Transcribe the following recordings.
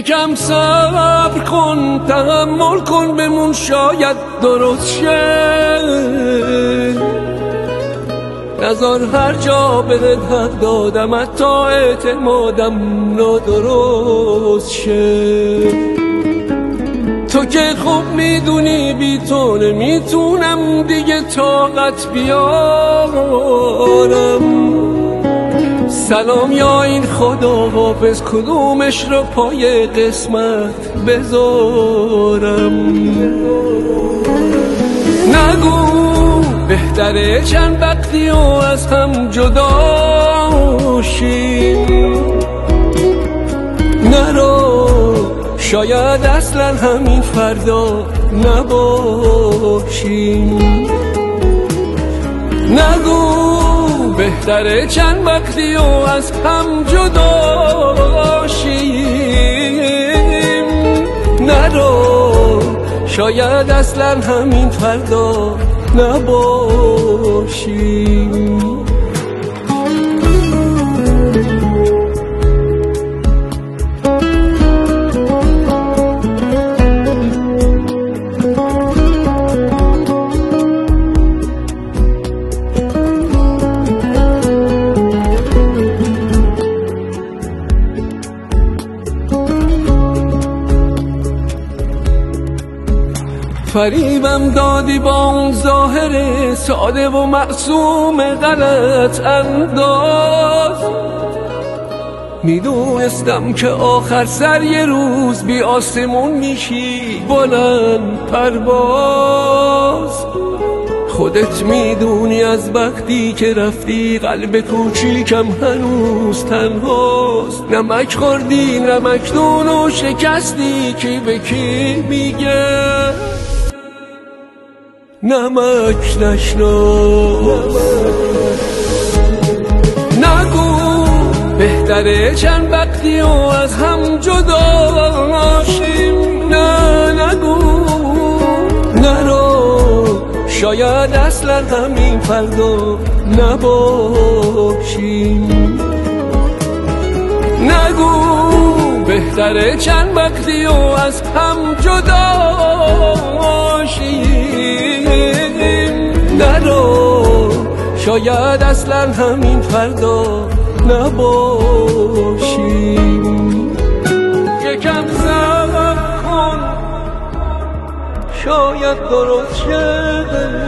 یکم صبر کن، تحمل کن، بمون شاید درست شه. نذار هر جا بهت حق دادم حتی اعتمادم نادرست شه. تو که خوب میدونی بی تو نمیتونم دیگه طاقت بیارم. سلام یا این خدا حافظ، کدومش رو پای قسمت بذارم. نگو بهتره چند وقتی و از هم جدا شیم. نرو شاید اصلا همین فردا نباشیم. نگو بهتره چند وقتی و از هم جدا شیم. نرو شاید اصلا همین فردا نباشیم. فریبم دادی با اون ظاهر ساده و معصوم غلط انداز. میدونستم که آخر سر یه روز بی آسمون میشی بلند پرواز. خودت میدونی از وقتی که رفتی قلب کوچیکم هنوز تنهاست. نمک خوردی نمکدون و شکستی، کی به کی میگه نمک نشناس. نگو بهتره چند وقتی و از هم جدا شیم. نه نگو نرو شاید اصلا همین فردا نباشیم. نگو بهتره چند وقتی و از هم جدا شیم. نرو شاید اصلا همین فردا نباشیم. یکم صبر کن شاید درست شه.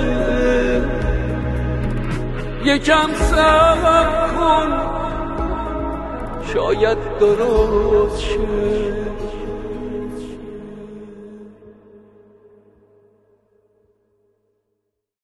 یکم صبر کن شاید درست شه.